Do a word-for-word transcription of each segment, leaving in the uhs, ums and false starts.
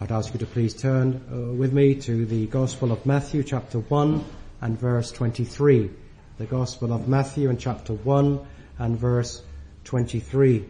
I'd ask you to please turn uh, with me to the Gospel of Matthew chapter one and verse twenty-three. The Gospel of Matthew in chapter one and verse twenty-three.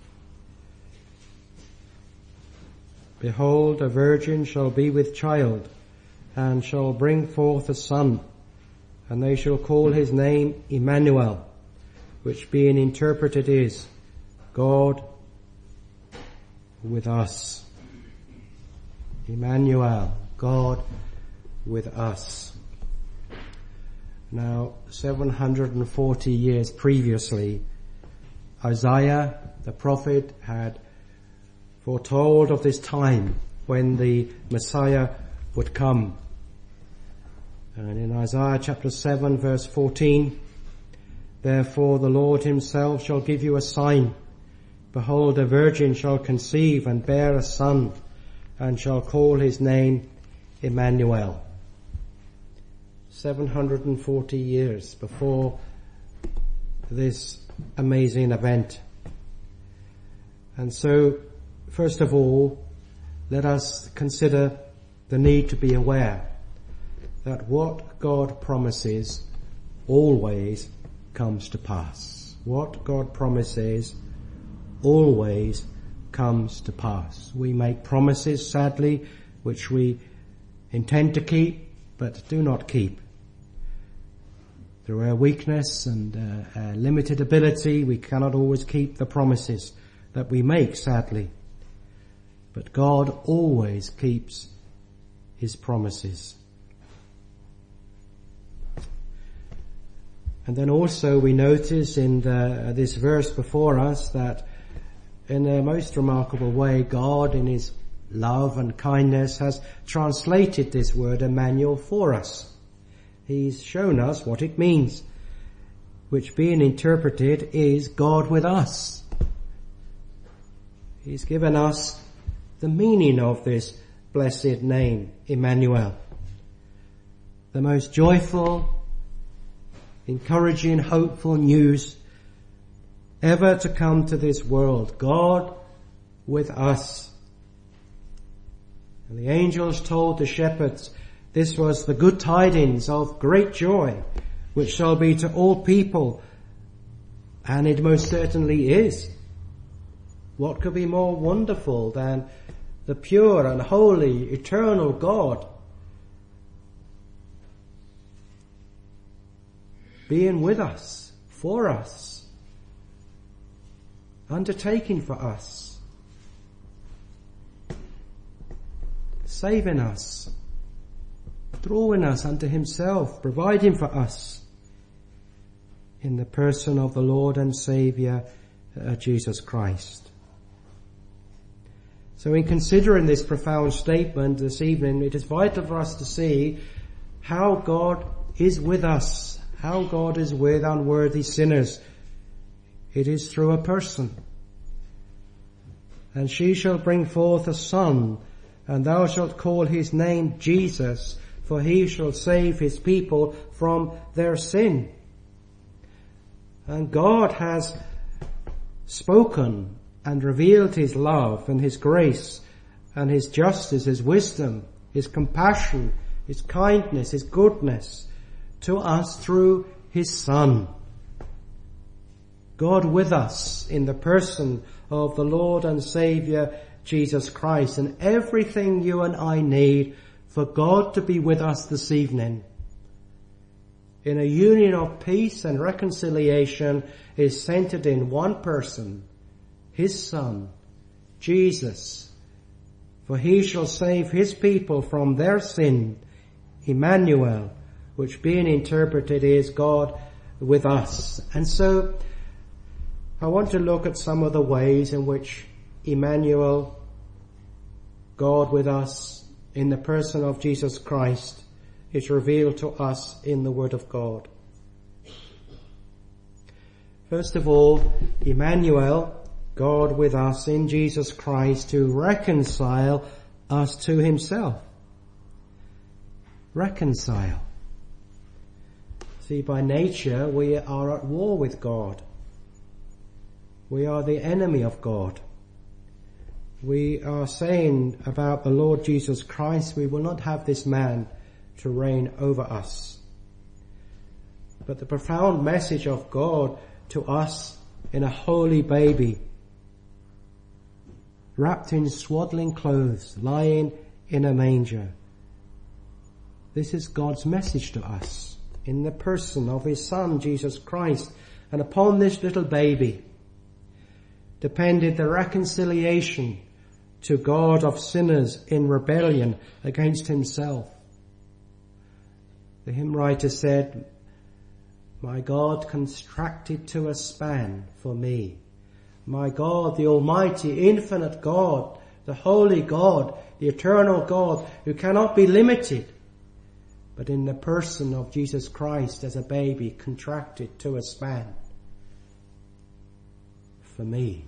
Behold, a virgin shall be with child, and shall bring forth a son, and they shall call his name Emmanuel, which being interpreted is, God with us. Emmanuel, God with us. Now, seven hundred forty years previously, Isaiah, the prophet, had foretold of this time when the Messiah would come. And in Isaiah chapter seven verse fourteen, therefore the Lord himself shall give you a sign. Behold, a virgin shall conceive and bear a son, and shall call his name Emmanuel. seven hundred forty years before this amazing event. And so, first of all, let us consider the need to be aware that what God promises always comes to pass. What God promises always comes to pass. We make promises, sadly, which we intend to keep, but do not keep. Through our weakness and uh, our limited ability, we cannot always keep the promises that we make, sadly. But God always keeps his promises. And then also we notice in the, this verse before us that in a most remarkable way, God in his love and kindness has translated this word Emmanuel for us. He's shown us what it means, which being interpreted is God with us. He's given us the meaning of this blessed name, Emmanuel. The most joyful, encouraging, hopeful news ever to come to this world. God with us. And the angels told the shepherds this was the good tidings of great joy, which shall be to all people. And it most certainly is. What could be more wonderful than the pure and holy, eternal God being with us, for us, undertaking for us, saving us, drawing us unto himself, providing for us in the person of the Lord and Saviour, uh, Jesus Christ. So in considering this profound statement this evening, it is vital for us to see how God is with us, how God is with unworthy sinners. It is through a person. And she shall bring forth a son, and thou shalt call his name Jesus, for he shall save his people from their sin. And God has spoken and revealed his love and his grace and his justice, his wisdom, his compassion, his kindness, his goodness to us through his Son. God with us in the person of the Lord and Saviour Jesus Christ, and everything you and I need for God to be with us this evening in a union of peace and reconciliation is centered in one person, his Son, Jesus. For he shall save his people from their sin, Emmanuel, which being interpreted is God with us. And so I want to look at some of the ways in which Emmanuel, God with us, in the person of Jesus Christ, is revealed to us in the Word of God. First of all, Emmanuel, God with us in Jesus Christ, to reconcile us to himself. Reconcile. See, by nature we are at war with God. We are the enemy of God. we are saying about the Lord Jesus Christ, we will not have this man to reign over us. But the profound message of God to us in a holy baby, wrapped in swaddling clothes, lying in a manger. This is God's message to us in the person of his Son, Jesus Christ. And upon this little baby depended the reconciliation to God of sinners in rebellion against himself. The hymn writer said, "My God contracted to a span for me." My God, the Almighty, infinite God, the holy God, the eternal God, who cannot be limited, but in the person of Jesus Christ as a baby contracted to a span for me.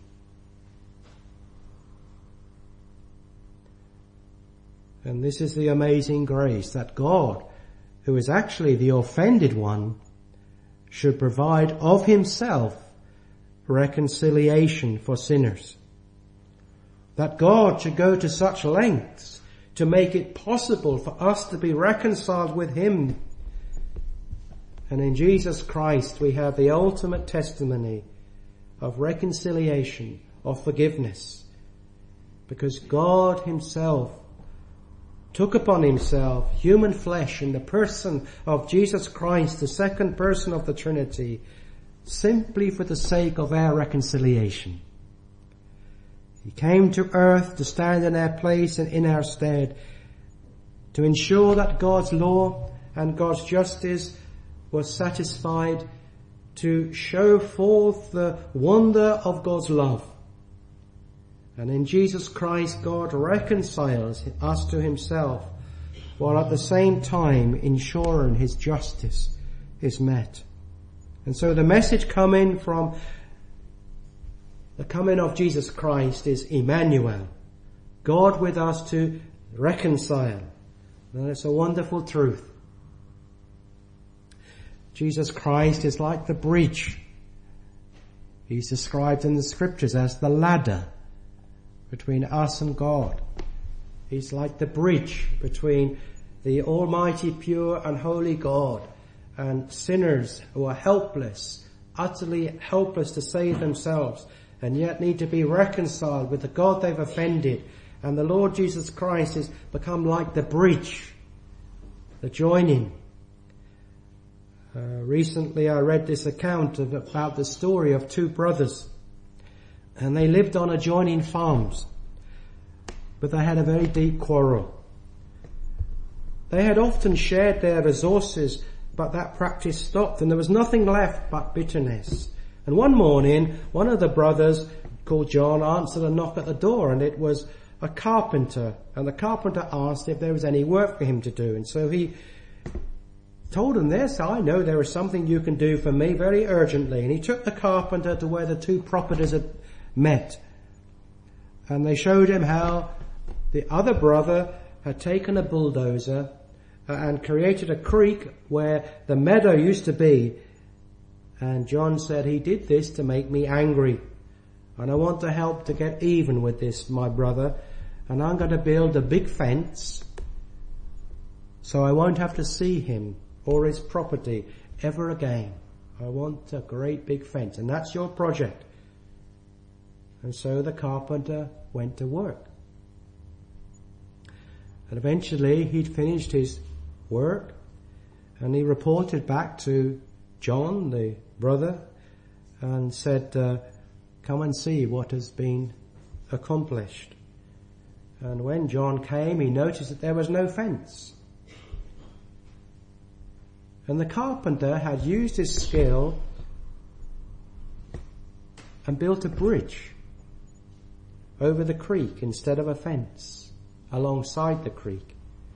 And this is the amazing grace that God, who is actually the offended one, should provide of himself reconciliation for sinners. That God should go to such lengths to make it possible for us to be reconciled with him. And in Jesus Christ we have the ultimate testimony of reconciliation, of forgiveness, because God himself took upon himself human flesh in the person of Jesus Christ, the second person of the Trinity, simply for the sake of our reconciliation. He came to earth to stand in our place and in our stead, to ensure that God's law and God's justice was satisfied, to show forth the wonder of God's love. And in Jesus Christ, God reconciles us to himself, while at the same time ensuring his justice is met. And so the message coming from the coming of Jesus Christ is Emmanuel, God with us to reconcile. And it's a wonderful truth. Jesus Christ is like the bridge. He's described in the scriptures as the ladder between us and God. He's like the bridge between the almighty, pure and holy God and sinners who are helpless, utterly helpless to save themselves, and yet need to be reconciled with the God they've offended. And the Lord Jesus Christ has become like the bridge, the joining. Uh, recently I read this account of, about the story of two brothers, and they lived on adjoining farms, but they had a very deep quarrel. They had often shared their resources, but that practice stopped and there was nothing left but bitterness. And one morning, one of the brothers, called John, answered a knock at the door, and it was a carpenter. And the carpenter asked if there was any work for him to do. And so he told him this, "I know there is something you can do for me very urgently." And he took the carpenter to where the two properties had met. And they showed him how the other brother had taken a bulldozer and created a creek where the meadow used to be. And John said, "He did this to make me angry. And I want to help to get even with this, my brother. And I'm going to build a big fence so I won't have to see him or his property ever again. I want a great big fence. And that's your project." And so the carpenter went to work. And eventually he'd finished his work, and he reported back to John, the brother, and said, uh, "Come and see what has been accomplished." And when John came, he noticed that there was no fence. And the carpenter had used his skill and built a bridge over the creek instead of a fence alongside the creek.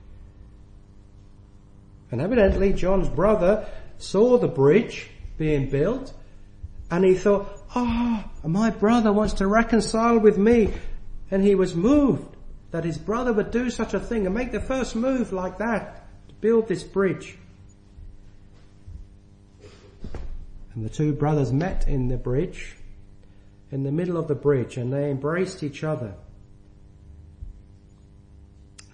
And evidently John's brother saw the bridge being built, and he thought, "Oh, my brother wants to reconcile with me." And he was moved that his brother would do such a thing and make the first move like that to build this bridge. And the two brothers met in the bridge, in the middle of the bridge, and they embraced each other.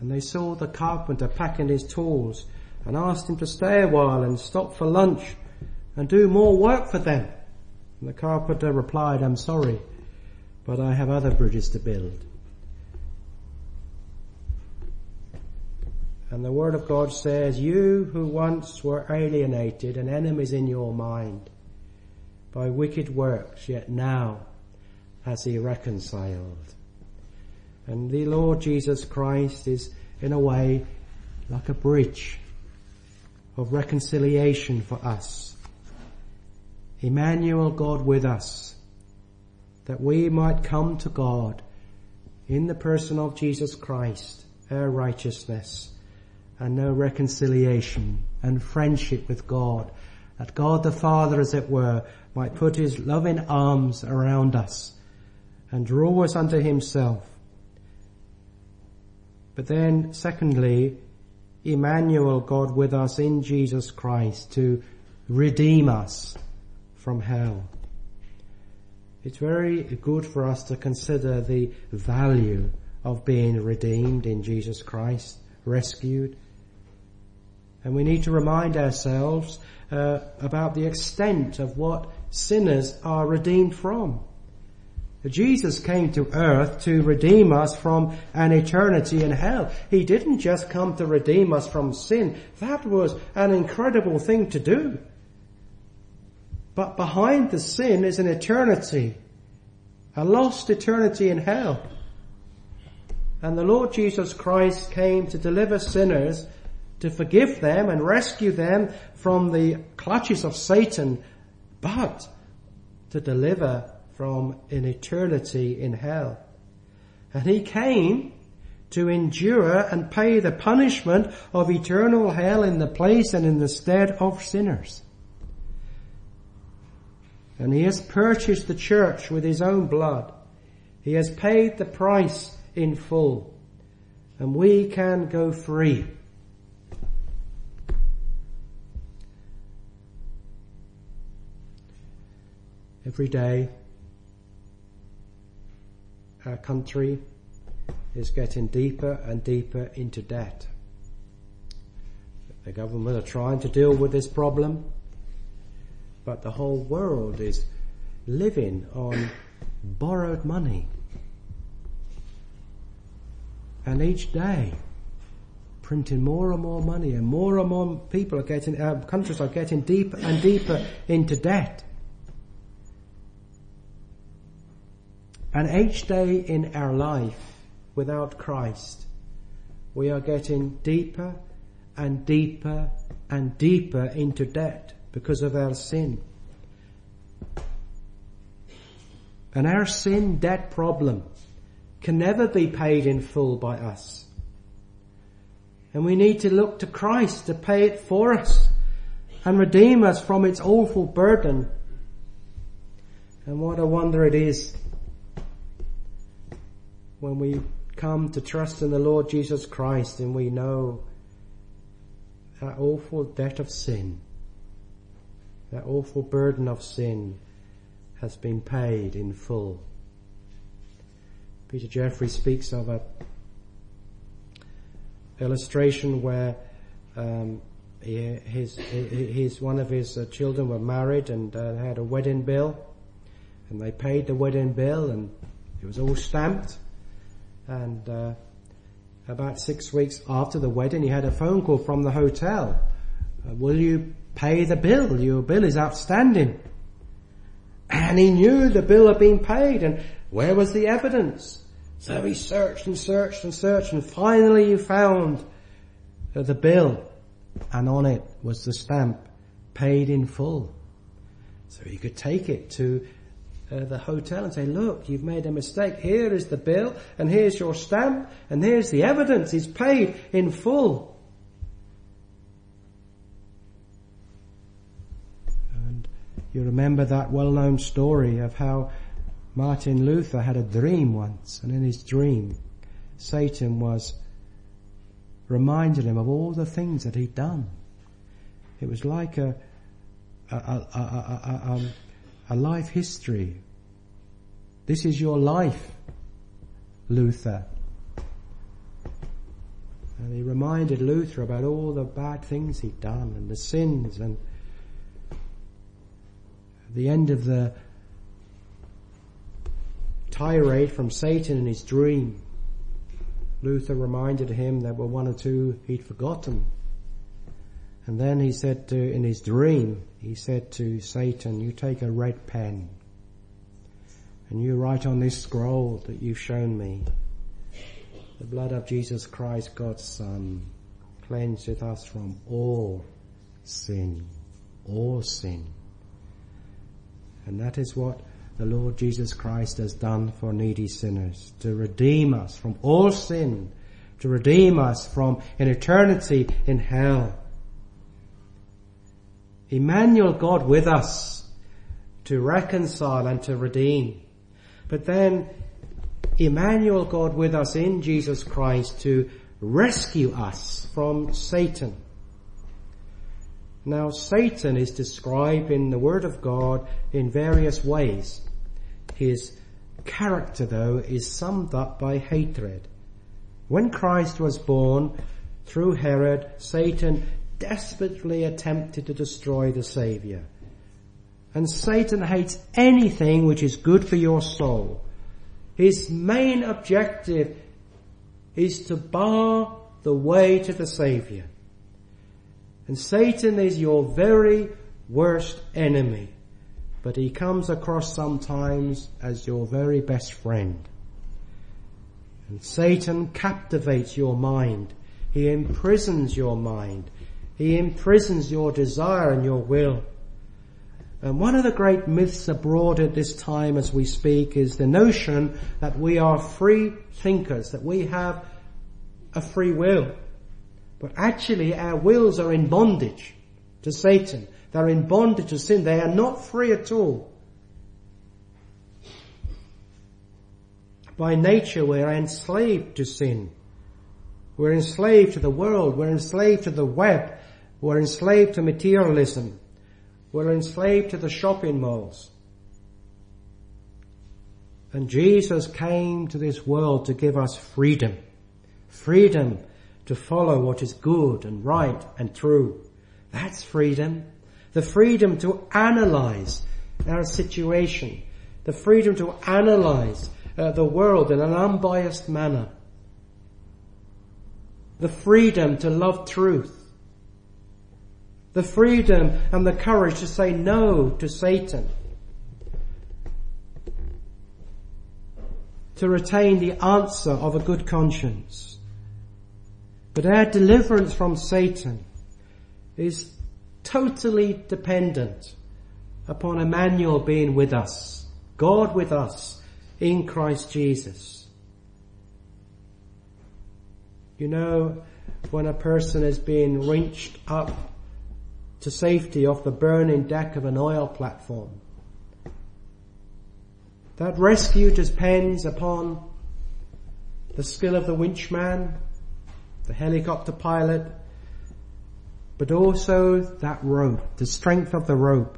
And they saw the carpenter packing his tools and asked him to stay a while and stop for lunch and do more work for them. And the carpenter replied, I'm sorry, but I have other bridges to build. And the Word of God says, you who once were alienated and enemies in your mind by wicked works, yet now has he reconciled. And the Lord Jesus Christ is in a way like a bridge of reconciliation for us. Emmanuel, God with us, that we might come to God in the person of Jesus Christ, our righteousness, and know reconciliation and friendship with God, that God the Father, as it were, might put his loving arms around us and draw us unto himself. But then, secondly, Emmanuel, God with us in Jesus Christ, to redeem us from hell. It's very good for us to consider the value of being redeemed in Jesus Christ, rescued. And we need to remind ourselves uh, about the extent of what sinners are redeemed from. Jesus came to earth to redeem us from an eternity in hell. He didn't just come to redeem us from sin. That was an incredible thing to do. But behind the sin is an eternity, a lost eternity in hell. And the Lord Jesus Christ came to deliver sinners, to forgive them and rescue them from the clutches of Satan, but to deliver from an eternity in hell. And he came to endure and pay the punishment of eternal hell in the place and in the stead of sinners. And he has purchased the church with his own blood. He has paid the price in full. And we can go free. Every day, our country is getting deeper and deeper into debt. The government are trying to deal with this problem, but the whole world is living on borrowed money. And each day, printing more and more money, and more and more people are getting, uh, countries are getting deeper and deeper into debt. And each day in our life without Christ, we are getting deeper and deeper and deeper into debt because of our sin. And our sin debt problem can never be paid in full by us. And we need to look to Christ to pay it for us and redeem us from its awful burden. And what a wonder it is when we come to trust in the Lord Jesus Christ and we know that awful debt of sin, that awful burden of sin has been paid in full. Peter Jeffrey speaks of a illustration where um, he, his, his one of his uh, children were married and uh, had a wedding bill, and they paid the wedding bill and it was all stamped. And uh, about six weeks after the wedding, he had a phone call from the hotel. Uh, will you pay the bill? Your bill is outstanding. And he knew the bill had been paid, and where was the evidence? So he searched and searched and searched, and finally he found uh, the bill, and on it was the stamp, paid in full. So he could take it to Uh, the hotel and say, look, you've made a mistake. Here is the bill, and here's your stamp, and here's the evidence. It's paid in full. And you remember that well-known story of how Martin Luther had a dream once, and in his dream, Satan was reminding him of all the things that he'd done. It was like a a, a, a, a, a, a A life history. This is your life, Luther. And he reminded Luther about all the bad things he'd done and the sins. And at the end of the tirade from Satan in his dream, Luther reminded him there were one or two he'd forgotten. And then he said to, in his dream, he said to Satan, you take a red pen and you write on this scroll that you've shown me, the blood of Jesus Christ, God's Son, cleanseth us from all sin, all sin. And that is what the Lord Jesus Christ has done for needy sinners, to redeem us from all sin, to redeem us from an eternity in hell. Emmanuel, God with us, to reconcile and to redeem. But then Emmanuel, God with us in Jesus Christ, to rescue us from Satan. Now, Satan is described in the Word of God in various ways. His character, though, is summed up by hatred. When Christ was born, through Herod, Satan desperately attempted to destroy the Saviour. And Satan hates anything which is good for your soul. His main objective is to bar the way to the Saviour. And Satan is your very worst enemy, but he comes across sometimes as your very best friend. And Satan captivates your mind. He imprisons your mind. He imprisons your desire and your will. And one of the great myths abroad at this time as we speak is the notion that we are free thinkers, that we have a free will. But actually our wills are in bondage to Satan. They're in bondage to sin. They are not free at all. By nature we're enslaved to sin. We're enslaved to the world. We're enslaved to the web. We're enslaved to materialism. We're enslaved to the shopping malls. And Jesus came to this world to give us freedom. Freedom to follow what is good and right and true. That's freedom. The freedom to analyze our situation. The freedom to analyze uh, the world in an unbiased manner. The freedom to love truth. The freedom and the courage to say no to Satan. To retain the answer of a good conscience. But our deliverance from Satan is totally dependent upon Emmanuel being with us, God with us in Christ Jesus. You know, when a person is being wrenched up to safety off the burning deck of an oil platform, that rescue depends upon the skill of the winchman, the helicopter pilot, but also that rope, the strength of the rope.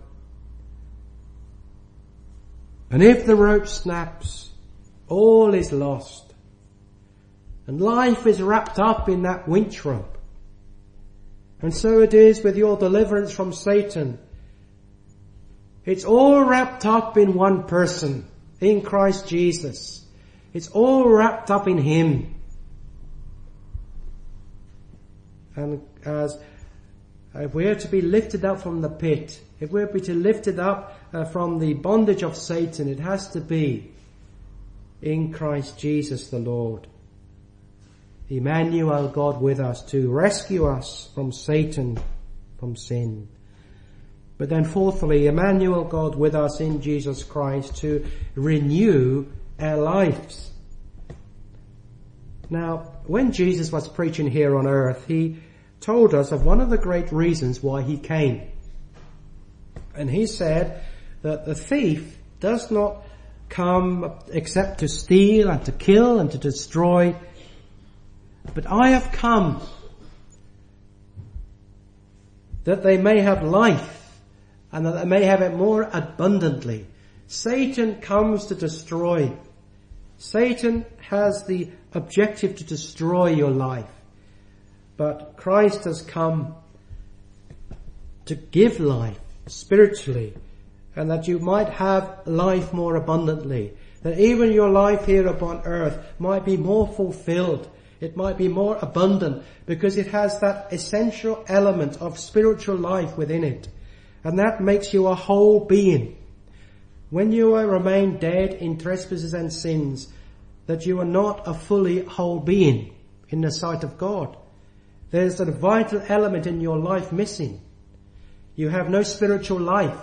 And if the rope snaps, all is lost. And life is wrapped up in that winch rope. And so it is with your deliverance from Satan. It's all wrapped up in one person, in Christ Jesus. It's all wrapped up in Him. And as if we are to be lifted up from the pit, if we are to be lifted up uh, from the bondage of Satan, it has to be in Christ Jesus the Lord. Emmanuel, God with us, to rescue us from Satan, from sin. But then fourthly, Emmanuel, God with us in Jesus Christ, to renew our lives. Now, when Jesus was preaching here on earth, He told us of one of the great reasons why He came. And He said that the thief does not come except to steal and to kill and to destroy. But I have come that they may have life and that they may have it more abundantly. Satan comes to destroy. Satan has the objective to destroy your life. But Christ has come to give life spiritually, and that you might have life more abundantly. That even your life here upon earth might be more fulfilled. It might be more abundant because it has that essential element of spiritual life within it. And that makes you a whole being. When you remain dead in trespasses and sins, that you are not a fully whole being in the sight of God. There's a vital element in your life missing. You have no spiritual life.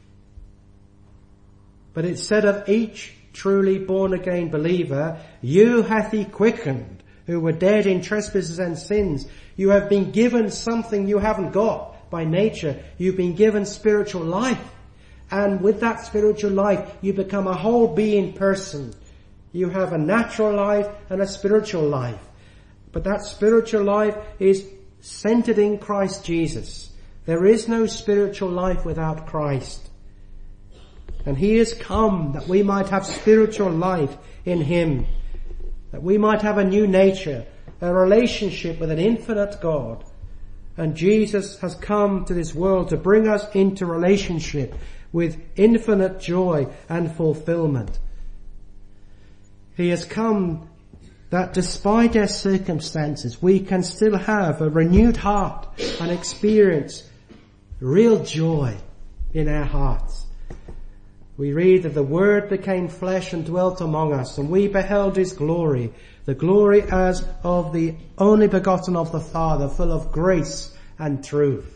But it's said of each truly born again believer, you hath he quickened, who were dead in trespasses and sins. You have been given something you haven't got by nature. You've been given spiritual life. And with that spiritual life, you become a whole being person. You have a natural life and a spiritual life. But that spiritual life is centered in Christ Jesus. There is no spiritual life without Christ. And he has come that we might have spiritual life in him. That we might have a new nature, a relationship with an infinite God. And Jesus has come to this world to bring us into relationship with infinite joy and fulfillment. He has come that despite our circumstances, we can still have a renewed heart and experience real joy in our hearts. We read that the Word became flesh and dwelt among us, and we beheld his glory, the glory as of the only begotten of the Father, full of grace and truth.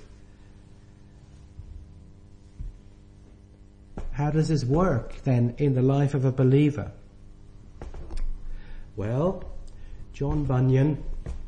How does this work then in the life of a believer? Well, John Bunyan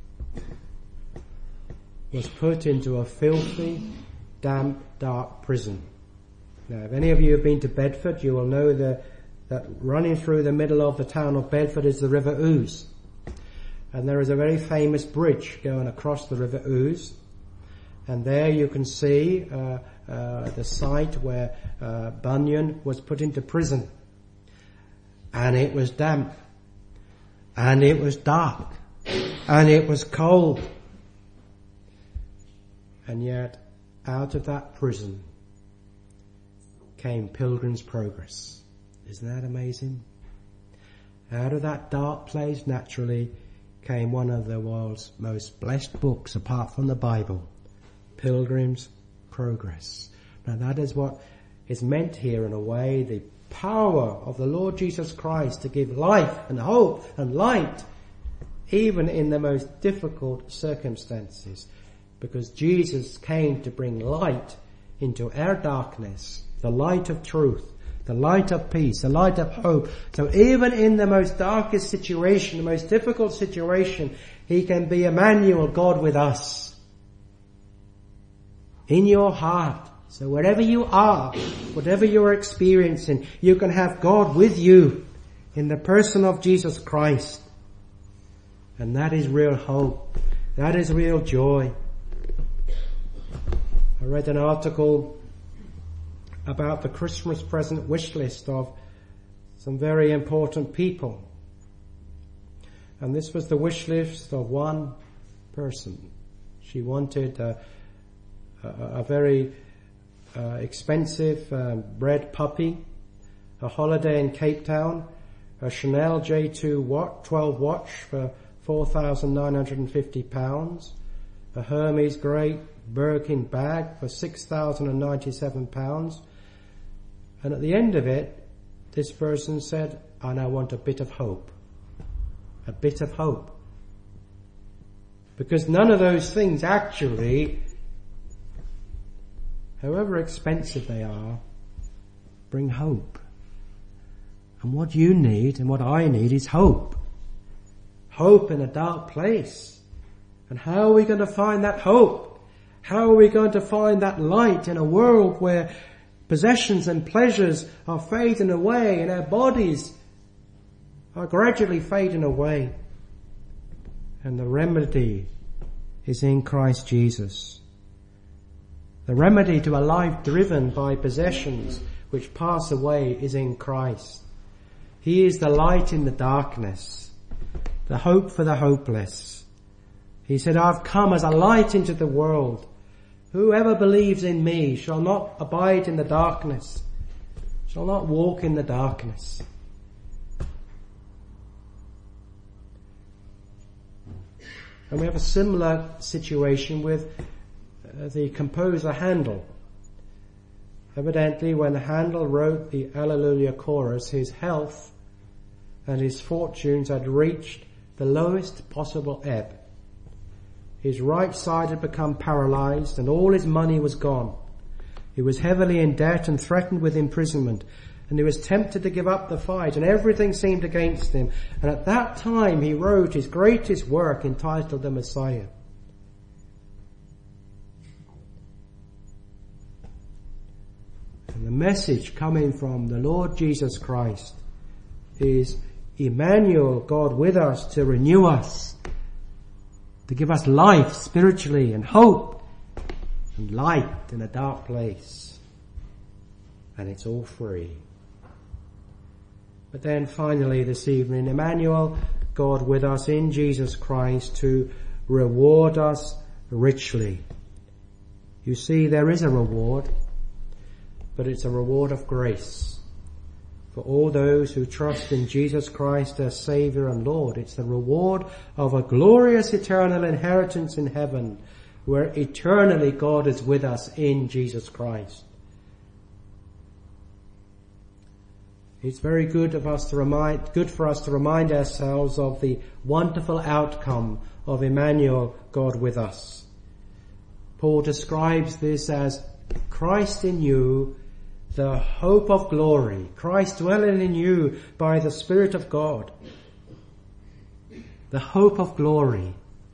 was put into a filthy, damp, dark prison. Now, if any of you have been to Bedford, you will know the, that running through the middle of the town of Bedford is the River Ouse. And there is a very famous bridge going across the River Ouse. And there you can see uh, uh, the site where uh, Bunyan was put into prison. And it was damp. And it was dark. And it was cold. And yet, out of that prison came Pilgrim's Progress. Isn't that amazing? Out of that dark place, naturally, came one of the world's most blessed books, apart from the Bible, Pilgrim's Progress. Now that is what is meant here in a way, the power of the Lord Jesus Christ to give life and hope and light, even in the most difficult circumstances. Because Jesus came to bring light into our darkness, the light of truth, the light of peace, the light of hope. So even in the most darkest situation, the most difficult situation, he can be Emmanuel, God with us. In your heart. So wherever you are, whatever you're experiencing, you can have God with you in the person of Jesus Christ. And that is real hope. That is real joy. I read an article about the Christmas present wish list of some very important people. And this was the wish list of one person. She wanted a, a, a very uh, expensive um, bred puppy, a holiday in Cape Town, a Chanel J two watch, twelve watch for four thousand nine hundred fifty pounds, a Hermes Great Birkin bag for six thousand ninety-seven pounds. And at the end of it, this person said, I now want a bit of hope. A bit of hope. Because none of those things actually, however expensive they are, bring hope. And what you need and what I need is hope. Hope in a dark place. And how are we going to find that hope? How are we going to find that light in a world where possessions and pleasures are fading away and our bodies are gradually fading away? And the remedy is in Christ Jesus. The remedy to a life driven by possessions which pass away is in Christ. He is the light in the darkness, the hope for the hopeless, He said, I've come as a light into the world. Whoever believes in me shall not abide in the darkness, shall not walk in the darkness. And we have a similar situation with uh, the composer Handel. Evidently, when Handel wrote the Alleluia chorus, his health and his fortunes had reached the lowest possible ebb. His right side had become paralyzed and all his money was gone. He was heavily in debt and threatened with imprisonment, and he was tempted to give up the fight, and everything seemed against him. And at that time he wrote his greatest work entitled The Messiah. And the message coming from the Lord Jesus Christ is Emmanuel, God with us, to renew us, to give us life spiritually and hope and light in a dark place. And it's all free. But then finally this evening, Emmanuel, God with us in Jesus Christ, to reward us richly. You see, there is a reward, but it's a reward of grace. For all those who trust in Jesus Christ as Saviour and Lord, it's the reward of a glorious eternal inheritance in heaven, where eternally God is with us in Jesus Christ. It's very good of us to remind, good for us to remind ourselves of the wonderful outcome of Emmanuel, God with us. Paul describes this as Christ in you, the hope of glory. Christ dwelling in you by the Spirit of God. The hope of glory.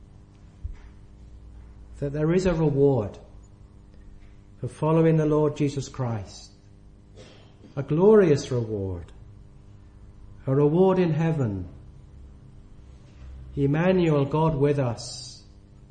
That there is a reward for following the Lord Jesus Christ. A glorious reward. A reward in heaven. Emmanuel, God with us.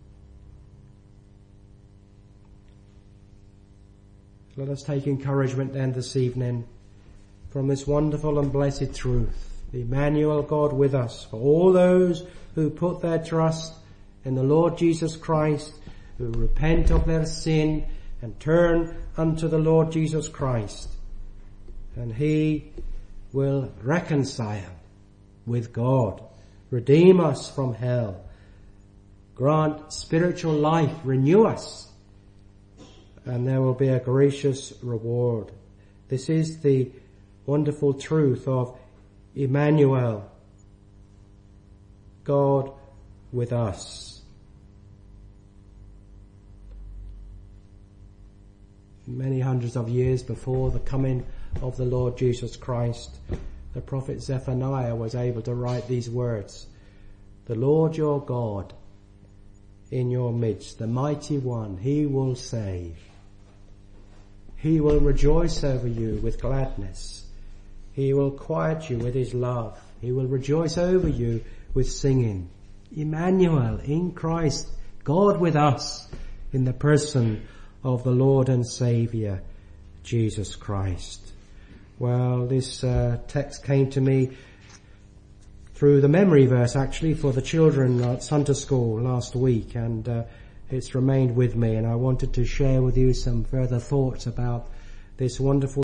Let us take encouragement then this evening from this wonderful and blessed truth. Emmanuel, God with us. For all those who put their trust in the Lord Jesus Christ, who repent of their sin and turn unto the Lord Jesus Christ. And He will reconcile with God, redeem us from hell, grant spiritual life, renew us, and there will be a gracious reward. This is the wonderful truth of Emmanuel, God with us. Many hundreds of years before the coming of the Lord Jesus Christ, the prophet Zephaniah was able to write these words. The Lord your God in your midst, the mighty one, He will save. He will rejoice over you with gladness. He will quiet you with His love. He will rejoice over you with singing. Emmanuel, in Christ, God with us, in the person of the Lord and Saviour, Jesus Christ. Well, this uh, text came to me through the memory verse actually for the children at Sunday school last week, and uh, it's remained with me, and I wanted to share with you some further thoughts about this wonderful